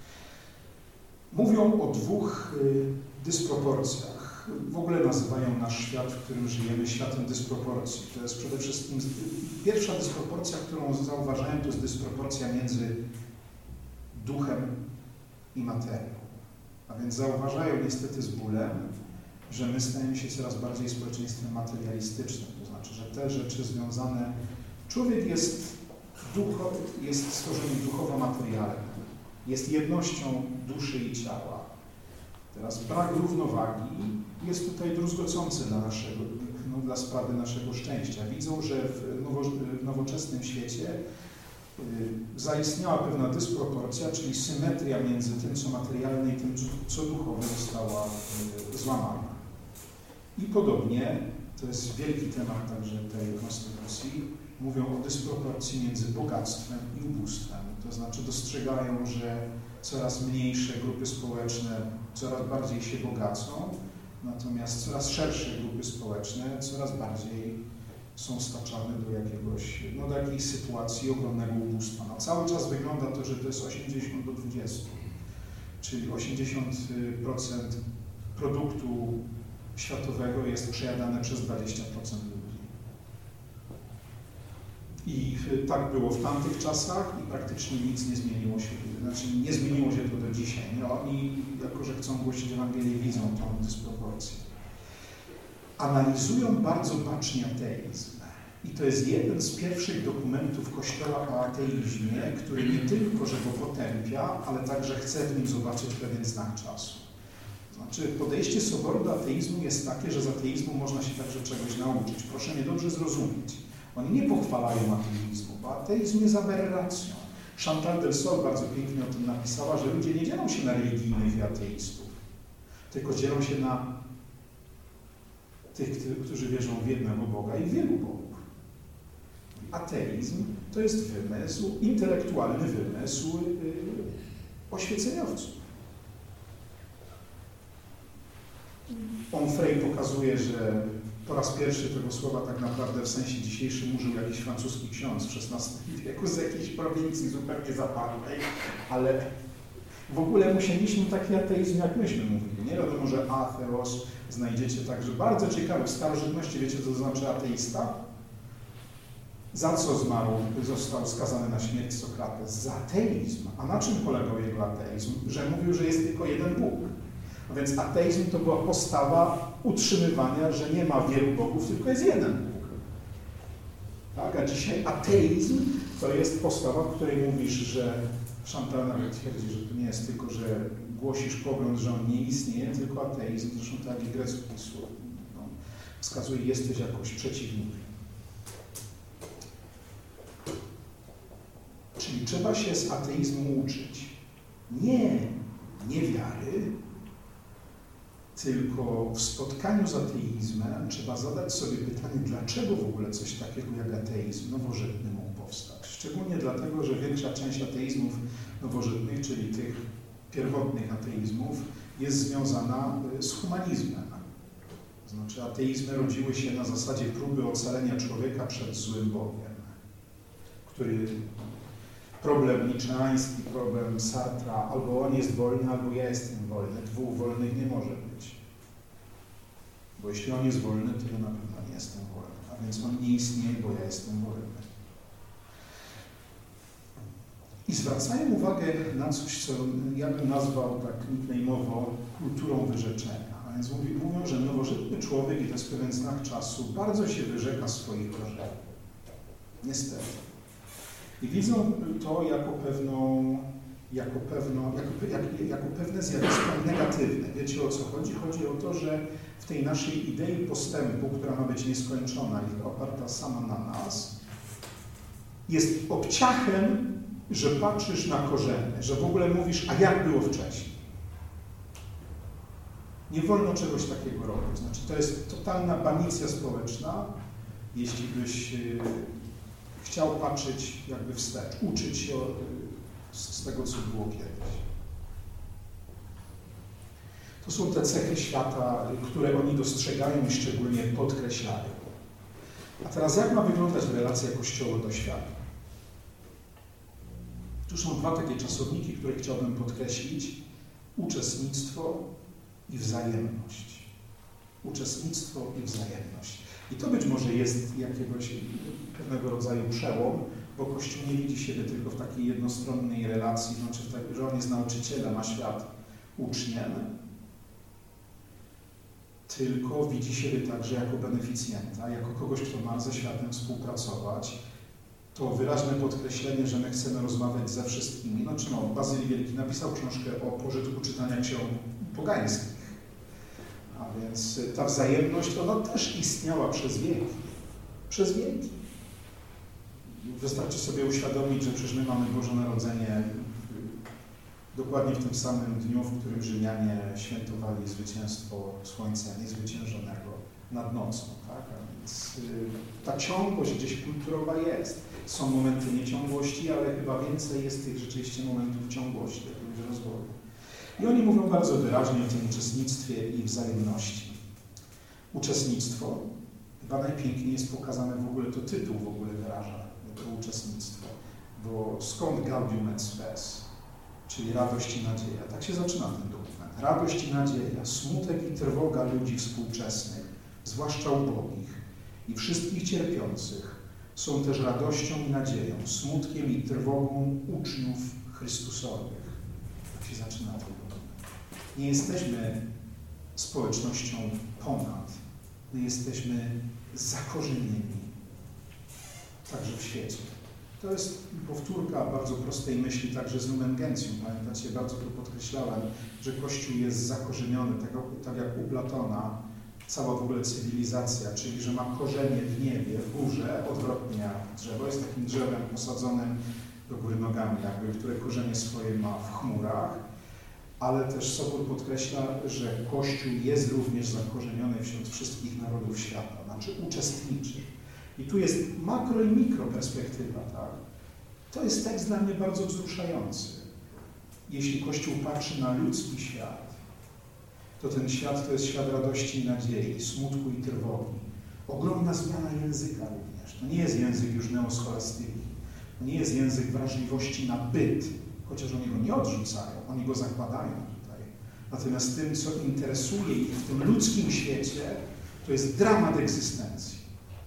Mówią o dwóch y, dysproporcjach. W ogóle nazywają nasz świat, w którym żyjemy, światem dysproporcji. To jest przede wszystkim pierwsza dysproporcja, którą zauważają, to jest dysproporcja między duchem i materią. A więc zauważają niestety z bólem, że my stajemy się coraz bardziej społeczeństwem materialistycznym. To znaczy, że te rzeczy związane... Człowiek jest, ducho, jest stworzeniem duchowo-materialnym. Jest jednością duszy i ciała. Teraz brak równowagi jest tutaj druzgocący dla, naszego, no, dla sprawy naszego szczęścia. Widzą, że w, nowo, w nowoczesnym świecie y, zaistniała pewna dysproporcja, czyli symetria między tym, co materialne i tym, co duchowe została y, złamana. I podobnie, to jest wielki temat także tej konstytucji, mówią o dysproporcji między bogactwem i ubóstwem. To znaczy dostrzegają, że coraz mniejsze grupy społeczne coraz bardziej się bogacą, natomiast coraz szersze grupy społeczne coraz bardziej są staczane do jakiegoś, no do jakiejś sytuacji ogromnego ubóstwa. No, cały czas wygląda to, że to jest osiemdziesiąt do dwudziestu, czyli osiemdziesiąt procent produktu światowego jest przejadane przez dwadzieścia procent ludzi. I tak było w tamtych czasach i praktycznie nic nie zmieniło się. Znaczy nie zmieniło się to do dzisiaj. No, oni, jako że chcą głosić Ewangelię, widzą tą dysproporcję. Analizują bardzo bacznie ateizm. I to jest jeden z pierwszych dokumentów Kościoła o ateizmie, który nie tylko, że go potępia, ale także chce w nim zobaczyć pewien znak czasu. Znaczy podejście Soboru do ateizmu jest takie, że z ateizmu można się także czegoś nauczyć. Proszę mnie dobrze zrozumieć. Oni nie pochwalają ateizmu, bo ateizm jest aberracją. Chantal del Sol bardzo pięknie o tym napisała, że ludzie nie dzielą się na religijnych i ateistów, tylko dzielą się na tych, którzy wierzą w jednego Boga i wielu bogów. Ateizm to jest wymysł, intelektualny wymysł yy, oświeceniowców. Onfray pokazuje, że po raz pierwszy tego słowa tak naprawdę w sensie dzisiejszym użył jakiś francuski ksiądz w szesnastym wieku z jakiejś prowincji zupełnie zapadłej, ale w ogóle musieliśmy taki ateizm, jak myśmy mówili. Nie wiadomo, że atheos znajdziecie także bardzo ciekawe w starożytności. Wiecie, co to znaczy ateista? Za co zmarł, został skazany na śmierć Sokrates? Za ateizm. A na czym polegał jego ateizm? Że mówił, że jest tylko jeden Bóg. A więc ateizm to była postawa utrzymywania, że nie ma wielu bogów, tylko jest jeden Bóg. Tak? A dzisiaj ateizm to jest postawa, w której mówisz, że Chantal nawet twierdzi, że to nie jest tylko, że głosisz pogląd, że on nie istnieje, tylko ateizm, zresztą tak jak grecki słów, no, wskazuje, jesteś jakoś przeciwnikiem. Czyli trzeba się z ateizmu uczyć. Nie niewiary, tylko w spotkaniu z ateizmem trzeba zadać sobie pytanie, dlaczego w ogóle coś takiego jak ateizm nowożytny mógł powstać. Szczególnie dlatego, że większa część ateizmów nowożytnych, czyli tych pierwotnych ateizmów, jest związana z humanizmem. To znaczy ateizmy rodziły się na zasadzie próby ocalenia człowieka przed złym Bogiem, który problem niczeański, problem Sartra, albo on jest wolny, albo ja jestem wolny. Dwóch wolnych nie może być. Bo jeśli on jest wolny, to ja na pewno nie jestem wolny. A więc on nie istnieje, bo ja jestem wolny. I zwracają uwagę na coś, co ja bym nazwał tak nickname'owo kulturą wyrzeczenia. A więc mówi, mówią, że nowożytny człowiek, i to jest pewien znak czasu, bardzo się wyrzeka swoich korzeni. Niestety. I widzą to jako pewną, jako, pewno, jako, jak, jako pewne zjawisko negatywne. Wiecie, o co chodzi? Chodzi o to, że w tej naszej idei postępu, która ma być nieskończona i oparta sama na nas, jest obciachem, że patrzysz na korzenie, że w ogóle mówisz, a jak było wcześniej. Nie wolno czegoś takiego robić. Znaczy, to jest totalna banicja społeczna, jeśli byś chciał patrzeć jakby wstecz, uczyć się z tego, co było kiedyś. To są te cechy świata, które oni dostrzegają i szczególnie podkreślają. A teraz jak ma wyglądać relacja Kościoła do świata? Tu są dwa takie czasowniki, które chciałbym podkreślić. Uczestnictwo i wzajemność. Uczestnictwo i wzajemność. I to być może jest jakiegoś pewnego rodzaju przełom, bo Kościół nie widzi siebie tylko w takiej jednostronnej relacji, znaczy w tak, że on jest nauczycielem, a świat uczniem, tylko widzi siebie także jako beneficjenta, jako kogoś, kto ma ze światem współpracować. To wyraźne podkreślenie, że my chcemy rozmawiać ze wszystkimi. Znaczy no, Bazyl Wielki napisał książkę o pożytku czytania ksiąg pogańskich. A więc ta wzajemność, ona też istniała przez wieki. Przez wieki. Wystarczy sobie uświadomić, że przecież my mamy Boże Narodzenie dokładnie w tym samym dniu, w którym Rzymianie świętowali zwycięstwo Słońca Niezwyciężonego nad nocą. Tak? A więc y, ta ciągłość gdzieś kulturowa jest. Są momenty nieciągłości, ale chyba więcej jest tych rzeczywiście momentów ciągłości, jakiegoś rozwoju. I oni mówią bardzo wyraźnie o tym uczestnictwie i wzajemności. Uczestnictwo, chyba najpiękniej jest pokazane w ogóle, to tytuł w ogóle wyraża to uczestnictwo. Bo skąd Gaudium et Spes, czyli radość i nadzieja. Tak się zaczyna ten dokument. Radość i nadzieja, smutek i trwoga ludzi współczesnych, zwłaszcza ubogich i wszystkich cierpiących, są też radością i nadzieją, smutkiem i trwogą uczniów Chrystusowych. Tak się zaczyna ten dokument. Nie jesteśmy społecznością ponad. My jesteśmy zakorzenieni także w świecie. To jest powtórka bardzo prostej myśli także z Lumen Gentium. Pamiętacie, bardzo tu podkreślałem, że Kościół jest zakorzeniony, tak, tak jak u Platona, cała w ogóle cywilizacja, czyli że ma korzenie w niebie, w górze, odwrotnie jak drzewo. Jest takim drzewem posadzonym do góry nogami, jakby, które korzenie swoje ma w chmurach, ale też Sobór podkreśla, że Kościół jest również zakorzeniony wśród wszystkich narodów świata, znaczy uczestniczy. I tu jest makro i mikro perspektywa, tak? To jest tekst dla mnie bardzo wzruszający. Jeśli Kościół patrzy na ludzki świat, to ten świat to jest świat radości i nadziei, smutku i trwogi. Ogromna zmiana języka również. To nie jest język już neoscholastyki. To nie jest język wrażliwości na byt, chociaż oni go nie odrzucają, oni go zakładają tutaj. Natomiast tym, co interesuje ich w tym ludzkim świecie, to jest dramat egzystencji.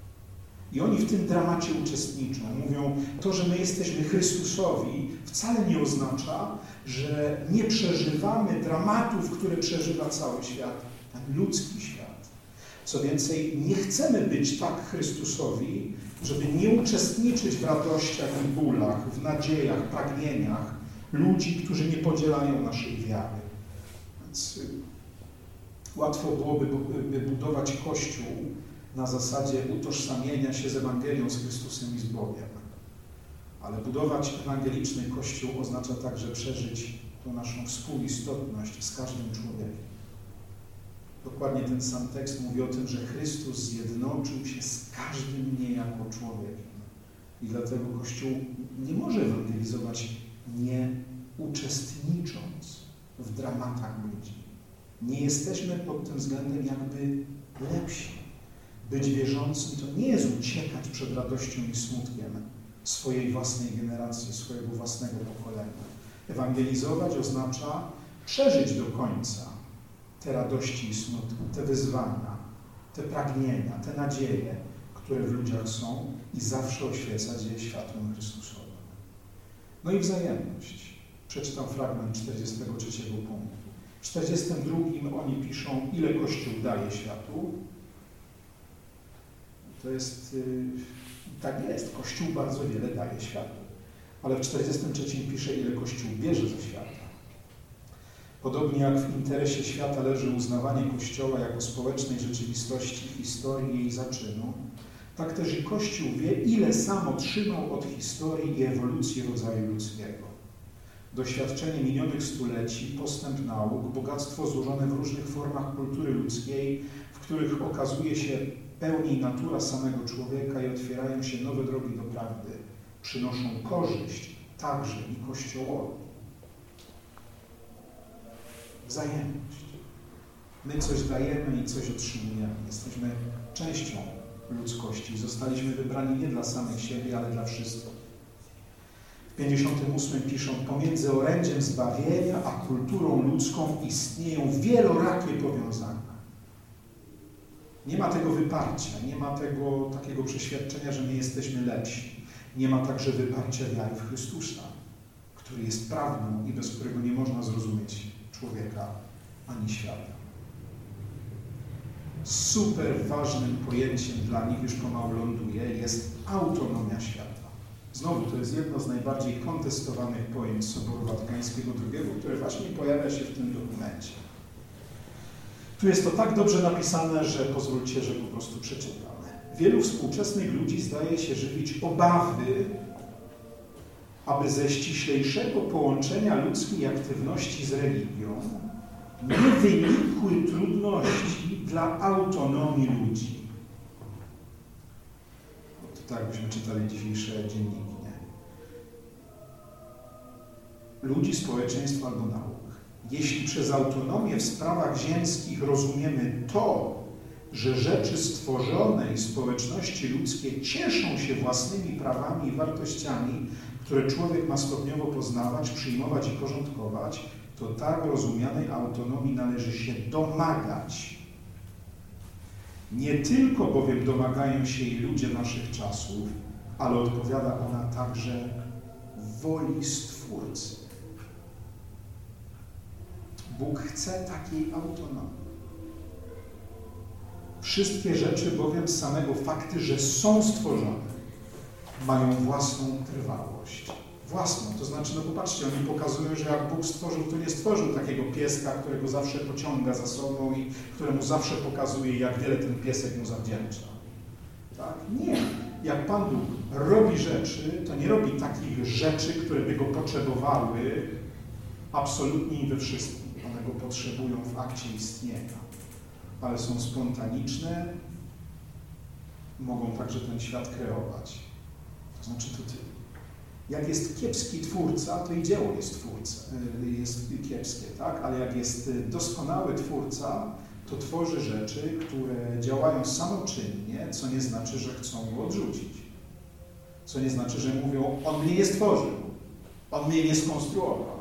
I oni w tym dramacie uczestniczą. Mówią, to, że my jesteśmy Chrystusowi, wcale nie oznacza, że nie przeżywamy dramatów, które przeżywa cały świat, ten ludzki świat. Co więcej, nie chcemy być tak Chrystusowi, żeby nie uczestniczyć w radościach i bólach, w nadziejach, pragnieniach ludzi, którzy nie podzielają naszej wiary. Więc łatwo byłoby budować Kościół na zasadzie utożsamienia się z Ewangelią, z Chrystusem i z Bogiem. Ale budować ewangeliczny Kościół oznacza także przeżyć tą naszą współistotność z każdym człowiekiem. Dokładnie ten sam tekst mówi o tym, że Chrystus zjednoczył się z każdym niejako człowiekiem. I dlatego Kościół nie może ewangelizować nie uczestnicząc w dramatach ludzi. Nie jesteśmy pod tym względem jakby lepsi. Być wierzącym to nie jest uciekać przed radością i smutkiem swojej własnej generacji, swojego własnego pokolenia. Ewangelizować oznacza przeżyć do końca te radości i smutki, te wyzwania, te pragnienia, te nadzieje, które w ludziach są i zawsze oświecać je światłem Chrystusowym. No i wzajemność. Przeczytam fragment czterdziestego trzeciego punktu. W czterdziestym drugim oni piszą, ile Kościół daje światu. To jest, yy, tak jest, Kościół bardzo wiele daje światu. Ale w czterdziestym trzecim pisze, ile Kościół bierze ze świata. Podobnie jak w interesie świata leży uznawanie Kościoła jako społecznej rzeczywistości, historii i jej zaczynu, tak też i Kościół wie, ile sam otrzymał od historii i ewolucji rodzaju ludzkiego. Doświadczenie minionych stuleci, postęp nauk, bogactwo złożone w różnych formach kultury ludzkiej, w których okazuje się pełniej natura samego człowieka i otwierają się nowe drogi do prawdy, przynoszą korzyść także i Kościołowi. Wzajemność. My coś dajemy i coś otrzymujemy. Jesteśmy częścią ludzkości. Zostaliśmy wybrani nie dla samych siebie, ale dla wszystkich. W pięćdziesiątym ósmym piszą, pomiędzy orędziem zbawienia a kulturą ludzką istnieją wielorakie powiązania. Nie ma tego wyparcia, nie ma tego takiego przeświadczenia, że my jesteśmy lepsi. Nie ma także wyparcia wiary w Chrystusa, który jest prawdą i bez którego nie można zrozumieć człowieka, ani świata. Super ważnym pojęciem dla nich, już pomału ląduje, jest autonomia świata. Znowu, to jest jedno z najbardziej kontestowanych pojęć Soboru Watykańskiego drugiego, które właśnie pojawia się w tym dokumencie. Tu jest to tak dobrze napisane, że pozwólcie, że po prostu przeczytam. Wielu współczesnych ludzi zdaje się żywić obawy, aby ze ściślejszego połączenia ludzkiej aktywności z religią nie wynikły trudności dla autonomii ludzi. To tak byśmy czytali dzisiejsze dzienniki, nie? Ludzi, społeczeństwa albo nauk. Jeśli przez autonomię w sprawach ziemskich rozumiemy to, że rzeczy stworzone i społeczności ludzkie cieszą się własnymi prawami i wartościami, które człowiek ma stopniowo poznawać, przyjmować i porządkować, to tak rozumianej autonomii należy się domagać. Nie tylko bowiem domagają się jej ludzie naszych czasów, ale odpowiada ona także woli Stwórcy. Bóg chce takiej autonomii. Wszystkie rzeczy bowiem z samego faktu, że są stworzone, mają własną trwałość. Własną, to znaczy, no popatrzcie, oni pokazują, że jak Bóg stworzył, to nie stworzył takiego pieska, którego zawsze pociąga za sobą i któremu zawsze pokazuje, jak wiele ten piesek mu zawdzięcza. Tak? Nie. Jak Pan Bóg robi rzeczy, to nie robi takich rzeczy, które by go potrzebowały absolutnie i we wszystkim. One go potrzebują w akcie istnienia, ale są spontaniczne, mogą także ten świat kreować. To znaczy, to ty. Jak jest kiepski twórca, to i dzieło jest, twórca, jest kiepskie, tak? Ale jak jest doskonały twórca, to tworzy rzeczy, które działają samoczynnie, co nie znaczy, że chcą go odrzucić. Co nie znaczy, że mówią, on mnie nie stworzył, on mnie nie skonstruował.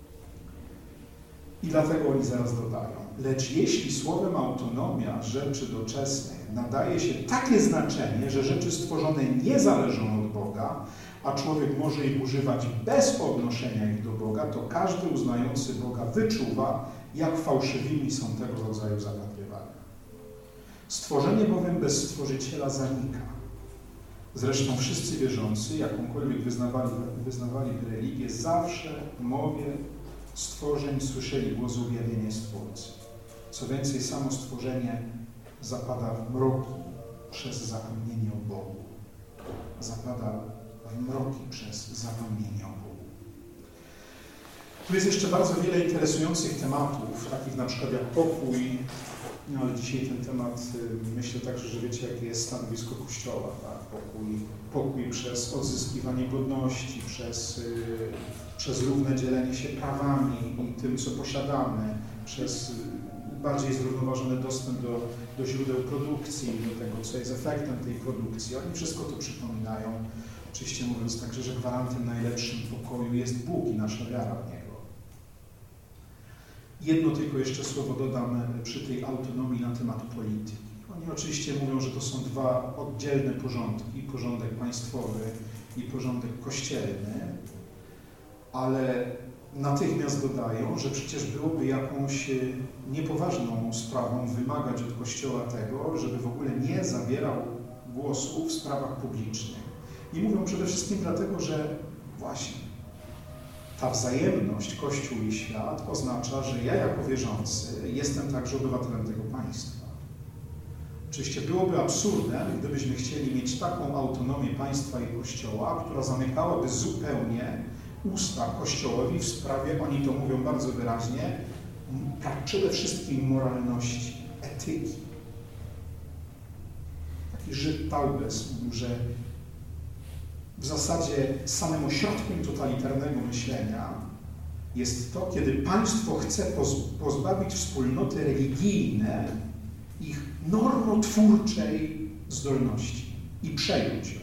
I dlatego oni zaraz dodają, lecz jeśli słowem autonomia rzeczy doczesnych nadaje się takie znaczenie, że rzeczy stworzone nie zależą od Boga, a człowiek może ich używać bez odnoszenia ich do Boga, to każdy uznający Boga wyczuwa, jak fałszywymi są tego rodzaju zapatrywania. Stworzenie bowiem bez Stworzyciela zanika. Zresztą wszyscy wierzący, jakąkolwiek wyznawali, wyznawali religię, zawsze w mowie stworzeń słyszeli głos objawienia Stwórcy. Co więcej, samo stworzenie zapada w mroki przez zapomnienie o Bogu. Zapada w mroki przez zapomnienie o Bogu. Tu jest jeszcze bardzo wiele interesujących tematów, takich na przykład jak pokój, no ale dzisiaj ten temat, myślę także, że wiecie, jakie jest stanowisko Kościoła, tak? Pokój, pokój przez odzyskiwanie godności, przez, przez równe dzielenie się prawami i tym, co posiadamy, przez bardziej zrównoważony dostęp do, do źródeł produkcji, do tego, co jest efektem tej produkcji. Oni wszystko to przypominają, oczywiście mówiąc także, że gwarantem najlepszym pokoju jest Bóg i nasza wiara w Niego. Jedno tylko jeszcze słowo dodam przy tej autonomii na temat polityki. Oni oczywiście mówią, że to są dwa oddzielne porządki, porządek państwowy i porządek kościelny, ale natychmiast dodają, że przecież byłoby jakąś niepoważną sprawą wymagać od Kościoła tego, żeby w ogóle nie zabierał głosu w sprawach publicznych. I mówią przede wszystkim dlatego, że właśnie ta wzajemność Kościół i świat oznacza, że ja jako wierzący jestem także obywatelem tego państwa. Oczywiście byłoby absurdem, gdybyśmy chcieli mieć taką autonomię państwa i Kościoła, która zamykałaby zupełnie usta Kościołowi w sprawie, oni to mówią bardzo wyraźnie, przede wszystkim moralności, etyki. Taki Żyd Taubes mówił, że w zasadzie samym ośrodkiem totalitarnego myślenia jest to, kiedy państwo chce pozbawić wspólnoty religijne ich normotwórczej zdolności i przejąć ją.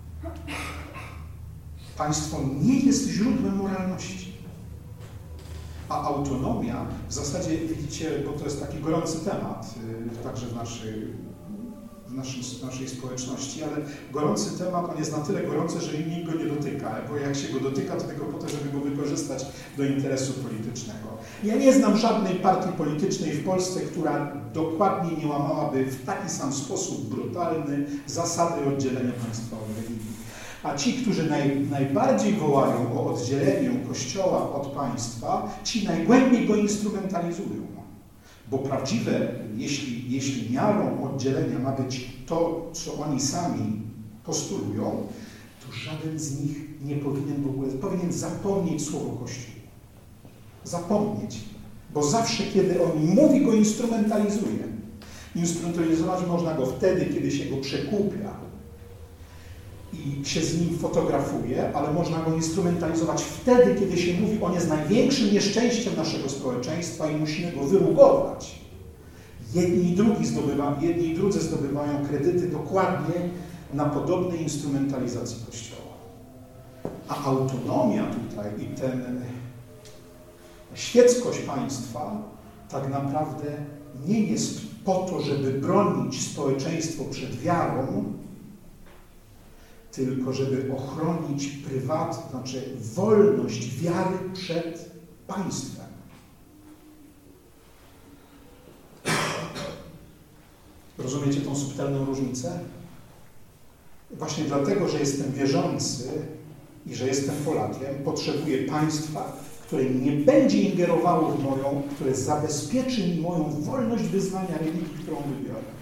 Państwo nie jest źródłem moralności. A autonomia w zasadzie, widzicie, bo to jest taki gorący temat, także w naszej, w w, naszym, w naszej społeczności, ale gorący temat, on jest na tyle gorący, że nikt go nie dotyka, bo jak się go dotyka, to tylko po to, żeby go wykorzystać do interesu politycznego. Ja nie znam żadnej partii politycznej w Polsce, która dokładnie nie łamałaby w taki sam sposób brutalny zasady oddzielenia państwa od religii. A ci, którzy naj, najbardziej wołają o oddzieleniu Kościoła od państwa, ci najgłębiej go instrumentalizują. Bo prawdziwe, jeśli, jeśli miarą oddzielenia ma być to, co oni sami postulują, to żaden z nich nie powinien w ogóle, powinien zapomnieć słowo Kościół. Zapomnieć. Bo zawsze, kiedy on mówi, go instrumentalizuje. Instrumentalizować można go wtedy, kiedy się go przekupia i się z nim fotografuje, ale można go instrumentalizować wtedy, kiedy się mówi, on jest największym nieszczęściem naszego społeczeństwa i musimy go wyrugować. Jedni i, drugi zdobywa, jedni i drudzy zdobywają kredyty dokładnie na podobnej instrumentalizacji Kościoła. A autonomia tutaj i ten świeckość państwa tak naprawdę nie jest po to, żeby bronić społeczeństwo przed wiarą, tylko żeby ochronić prywat, znaczy wolność wiary przed państwem. Rozumiecie tą subtelną różnicę? Właśnie dlatego, że jestem wierzący i że jestem Polakiem, potrzebuję państwa, które nie będzie ingerowało w moją, które zabezpieczy mi moją wolność wyznania religii, którą wybiorę.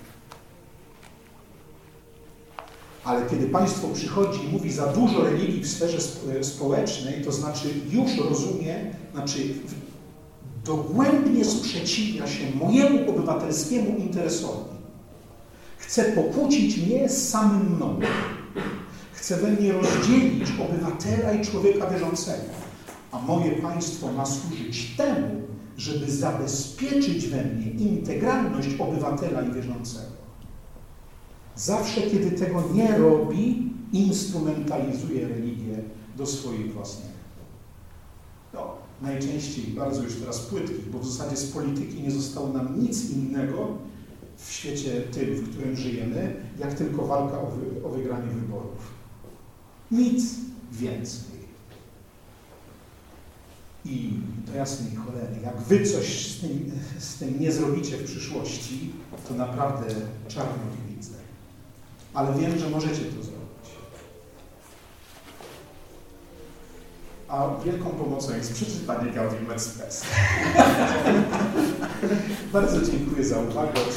Ale kiedy państwo przychodzi i mówi za dużo religii w sferze społecznej, to znaczy już rozumie, znaczy dogłębnie sprzeciwia się mojemu obywatelskiemu interesowi. Chce pokłócić mnie z samym mną. Chce we mnie rozdzielić obywatela i człowieka wierzącego. A moje państwo ma służyć temu, żeby zabezpieczyć we mnie integralność obywatela i wierzącego. Zawsze, kiedy tego nie robi, instrumentalizuje religię do swoich własnych. No, najczęściej bardzo już teraz płytkich, bo w zasadzie z polityki nie zostało nam nic innego w świecie tym, w którym żyjemy, jak tylko walka o, wy, o wygranie wyborów. Nic więcej. I do jasnej cholery, jak wy coś z tym, z tym nie zrobicie w przyszłości, to naprawdę czarno widzę. Ale wiem, że możecie to zrobić. A wielką pomocą jest przeczytanie Gaudium et Spes. Bardzo dziękuję za uwagę.